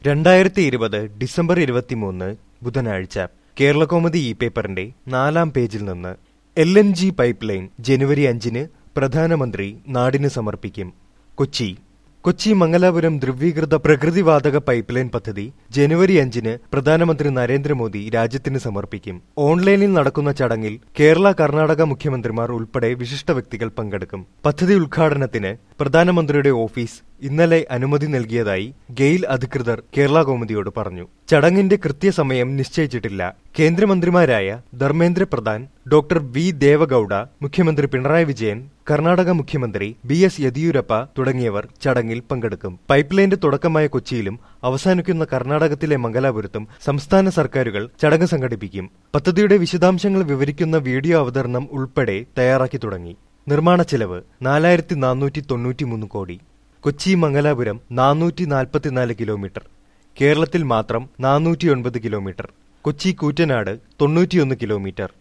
2020 December 23 ബുധനാഴ്ച കേരളകൗമുദി പേപ്പറിന്റെ 4-ാം പേജിൽ നിന്ന് LNG പൈപ്പ് ലൈൻ ജനുവരി 5-ന് പ്രധാനമന്ത്രി നാടിന് സമർപ്പിക്കും. കൊച്ചി മംഗലാപുരം ദ്രവീകൃത പ്രകൃതിവാതക പൈപ്പ് ലൈൻ പദ്ധതി ജനുവരി 5-ന് പ്രധാനമന്ത്രി നരേന്ദ്രമോദി രാജ്യത്തിന് സമർപ്പിക്കും. ഓൺലൈനിൽ നടക്കുന്ന ചടങ്ങിൽ കേരള കർണാടക മുഖ്യമന്ത്രിമാർ ഉൾപ്പെടെ വിശിഷ്ട വ്യക്തികൾ പങ്കെടുക്കും. പദ്ധതി ഉദ്ഘാടനത്തിന് പ്രധാനമന്ത്രിയുടെ ഓഫീസ് ഇന്നലെ അനുമതി നൽകിയതായി ഗെയിൽ അധികൃതർ കേരള കൗമുദിയോട് പറഞ്ഞു. ചടങ്ങിന്റെ കൃത്യസമയം നിശ്ചയിച്ചിട്ടില്ല. കേന്ദ്രമന്ത്രിമാരായ ധർമ്മേന്ദ്ര പ്രധാൻ, ഡോക്ടർ വി ദേവഗൌഡ, മുഖ്യമന്ത്രി പിണറായി വിജയൻ, കർണാടക മുഖ്യമന്ത്രി BS യെദിയൂരപ്പ തുടങ്ങിയവർ ചടങ്ങിൽ പങ്കെടുക്കും. പൈപ്പ് ലൈന്റെ തുടക്കമായ കൊച്ചിയിലും അവസാനിക്കുന്ന കർണാടകത്തിലെ മംഗലാപുരത്തും സംസ്ഥാന സർക്കാരുകൾ ചടങ്ങ് സംഘടിപ്പിക്കും. പദ്ധതിയുടെ വിശദാംശങ്ങൾ വിവരിക്കുന്ന വീഡിയോ അവതരണം ഉൾപ്പെടെ തയ്യാറാക്കി തുടങ്ങി. നിർമ്മാണ ചെലവ് 4493 കോടി. കൊച്ചി മംഗലാപുരം 444 കിലോമീറ്റർ. കേരളത്തിൽ മാത്രം 409 കിലോമീറ്റർ. കൊച്ചി കൂറ്റനാട് 91 കിലോമീറ്റർ.